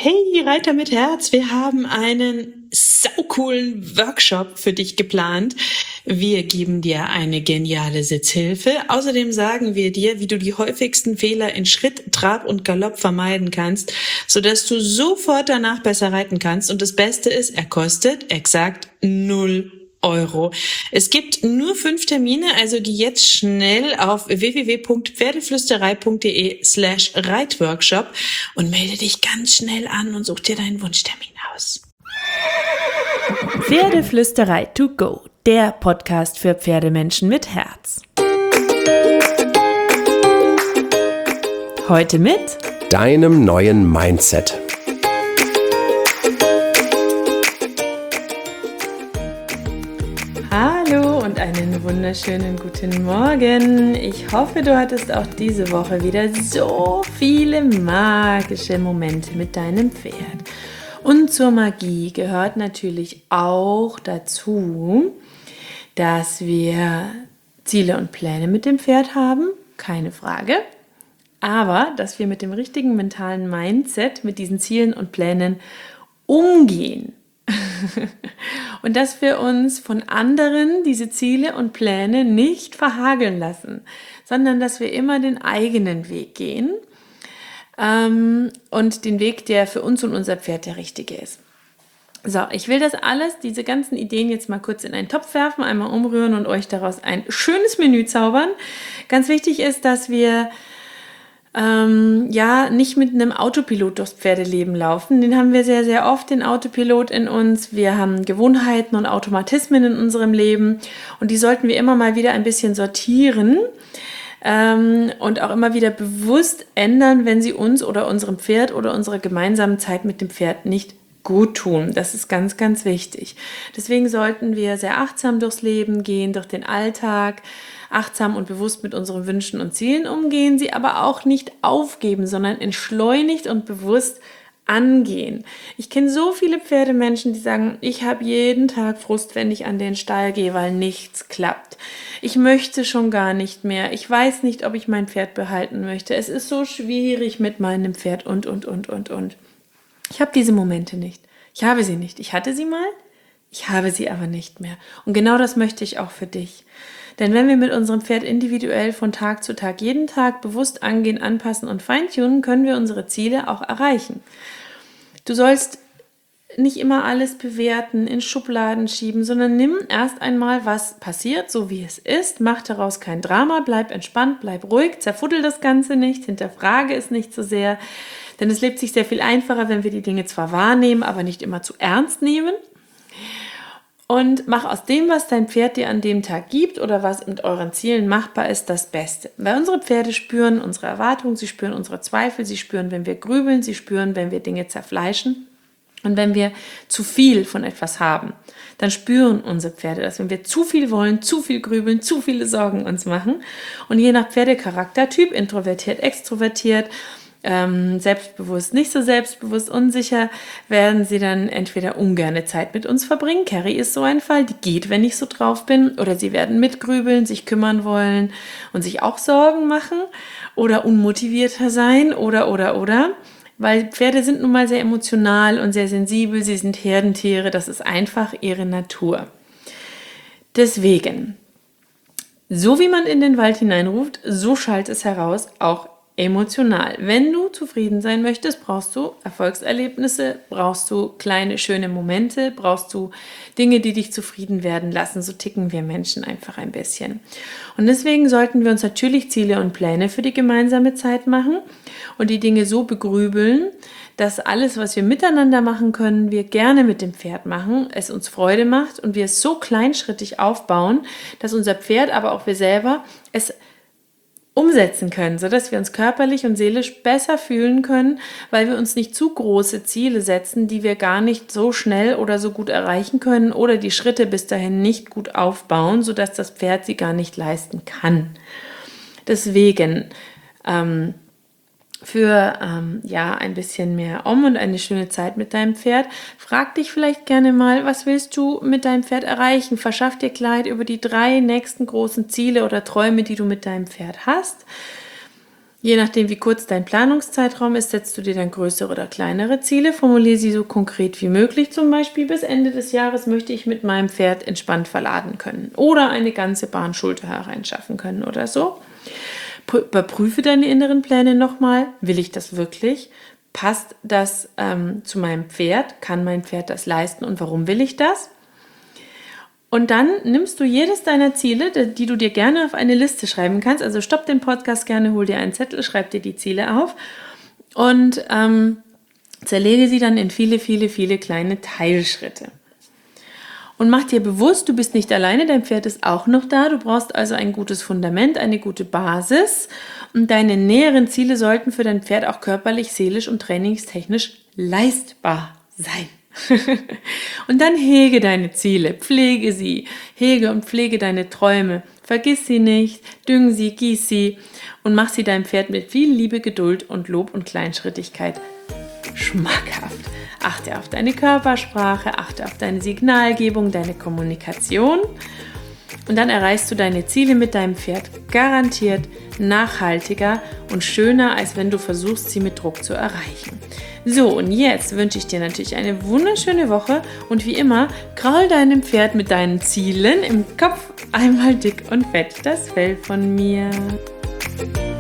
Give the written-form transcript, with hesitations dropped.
Hey, Reiter mit Herz, wir haben einen saucoolen Workshop für dich geplant. Wir geben dir eine geniale Sitzhilfe. Außerdem sagen wir dir, wie du die häufigsten Fehler in Schritt, Trab und Galopp vermeiden kannst, sodass du sofort danach besser reiten kannst. Und das Beste ist, er kostet exakt 0 Euro. Es gibt nur 5 Termine, also geh jetzt schnell auf www.pferdeflüsterei.de/Reitworkshop und melde dich ganz schnell an und such dir deinen Wunschtermin aus. Pferdeflüsterei to go, der Podcast für Pferdemenschen mit Herz. Heute mit deinem neuen Mindset. Hallo und einen wunderschönen guten Morgen. Ich hoffe, du hattest auch diese Woche wieder so viele magische Momente mit deinem Pferd. Und zur Magie gehört natürlich auch dazu, dass wir Ziele und Pläne mit dem Pferd haben, keine Frage. Aber dass wir mit dem richtigen mentalen Mindset mit diesen Zielen und Plänen umgehen. Und dass wir uns von anderen diese Ziele und Pläne nicht verhageln lassen, sondern dass wir immer den eigenen Weg gehen und den Weg, der für uns und unser Pferd der richtige ist. So, ich will das alles, diese ganzen Ideen jetzt mal kurz in einen Topf werfen, einmal umrühren und euch daraus ein schönes Menü zaubern. Ganz wichtig ist, dass wir nicht mit einem Autopilot durchs Pferdeleben laufen. Den haben wir sehr, sehr oft, den Autopilot in uns. Wir haben Gewohnheiten und Automatismen in unserem Leben und die sollten wir immer mal wieder ein bisschen sortieren und auch immer wieder bewusst ändern, wenn sie uns oder unserem Pferd oder unserer gemeinsamen Zeit mit dem Pferd nicht gut tun. Das ist ganz, ganz wichtig. Deswegen sollten wir sehr achtsam durchs Leben gehen, durch den Alltag, achtsam und bewusst mit unseren Wünschen und Zielen umgehen, sie aber auch nicht aufgeben, sondern entschleunigt und bewusst angehen. Ich kenne so viele Pferdemenschen, die sagen, ich habe jeden Tag Frust, wenn ich an den Stall gehe, weil nichts klappt. Ich möchte schon gar nicht mehr. Ich weiß nicht, ob ich mein Pferd behalten möchte. Es ist so schwierig mit meinem Pferd und. Ich habe diese Momente nicht. Ich habe sie nicht. Ich hatte sie mal, ich habe sie aber nicht mehr. Und genau das möchte ich auch für dich. Denn wenn wir mit unserem Pferd individuell von Tag zu Tag jeden Tag bewusst angehen, anpassen und feintunen, können wir unsere Ziele auch erreichen. Du sollst nicht immer alles bewerten, in Schubladen schieben, sondern nimm erst einmal, was passiert, so wie es ist, mach daraus kein Drama, bleib entspannt, bleib ruhig, zerfuddel das Ganze nicht, hinterfrage es nicht so sehr, denn es lebt sich sehr viel einfacher, wenn wir die Dinge zwar wahrnehmen, aber nicht immer zu ernst nehmen. Und mach aus dem, was dein Pferd dir an dem Tag gibt oder was mit euren Zielen machbar ist, das Beste. Weil unsere Pferde spüren unsere Erwartungen, sie spüren unsere Zweifel, sie spüren, wenn wir grübeln, sie spüren, wenn wir Dinge zerfleischen. Und wenn wir zu viel von etwas haben, dann spüren unsere Pferde das. Wenn wir zu viel wollen, zu viel grübeln, zu viele Sorgen uns machen. Und je nach Pferdecharaktertyp, introvertiert, extrovertiert, selbstbewusst, nicht so selbstbewusst, unsicher, werden sie dann entweder ungerne Zeit mit uns verbringen. Carrie ist so ein Fall, die geht, wenn ich so drauf bin, oder sie werden mitgrübeln, sich kümmern wollen und sich auch Sorgen machen oder unmotivierter sein oder. Weil Pferde sind nun mal sehr emotional und sehr sensibel, sie sind Herdentiere, das ist einfach ihre Natur. Deswegen, so wie man in den Wald hineinruft, so schallt es heraus, auch emotional. Wenn du zufrieden sein möchtest, brauchst du Erfolgserlebnisse, brauchst du kleine, schöne Momente, brauchst du Dinge, die dich zufrieden werden lassen. So ticken wir Menschen einfach ein bisschen. Und deswegen sollten wir uns natürlich Ziele und Pläne für die gemeinsame Zeit machen und die Dinge so begrübeln, dass alles, was wir miteinander machen können, wir gerne mit dem Pferd machen, es uns Freude macht und wir es so kleinschrittig aufbauen, dass unser Pferd, aber auch wir selber es umsetzen können, sodass wir uns körperlich und seelisch besser fühlen können, weil wir uns nicht zu große Ziele setzen, die wir gar nicht so schnell oder so gut erreichen können oder die Schritte bis dahin nicht gut aufbauen, sodass das Pferd sie gar nicht leisten kann. Deswegen für ein bisschen mehr und eine schöne Zeit mit deinem Pferd. Frag dich vielleicht gerne mal, was willst du mit deinem Pferd erreichen? Verschaff dir Klarheit über die 3 nächsten großen Ziele oder Träume, die du mit deinem Pferd hast. Je nachdem, wie kurz dein Planungszeitraum ist, setzt du dir dann größere oder kleinere Ziele. Formuliere sie so konkret wie möglich. Zum Beispiel, bis Ende des Jahres möchte ich mit meinem Pferd entspannt verladen können oder eine ganze Bahn Schulter hereinschaffen können oder so. Überprüfe deine inneren Pläne nochmal. Will ich das wirklich? Passt das zu meinem Pferd? Kann mein Pferd das leisten und warum will ich das? Und dann nimmst du jedes deiner Ziele, die du dir gerne auf eine Liste schreiben kannst. Also stopp den Podcast gerne, hol dir einen Zettel, schreib dir die Ziele auf und zerlege sie dann in viele, viele, viele kleine Teilschritte. Und mach dir bewusst, du bist nicht alleine, dein Pferd ist auch noch da. Du brauchst also ein gutes Fundament, eine gute Basis. Und deine näheren Ziele sollten für dein Pferd auch körperlich, seelisch und trainingstechnisch leistbar sein. Und dann hege deine Ziele, pflege sie, hege und pflege deine Träume, vergiss sie nicht, düng sie, gieß sie und mach sie deinem Pferd mit viel Liebe, Geduld und Lob und Kleinschrittigkeit schmackhaft. Achte auf deine Körpersprache, achte auf deine Signalgebung, deine Kommunikation und dann erreichst du deine Ziele mit deinem Pferd garantiert nachhaltiger und schöner, als wenn du versuchst, sie mit Druck zu erreichen. So, und jetzt wünsche ich dir natürlich eine wunderschöne Woche und wie immer, kraul deinem Pferd mit deinen Zielen im Kopf einmal dick und fett das Fell von mir.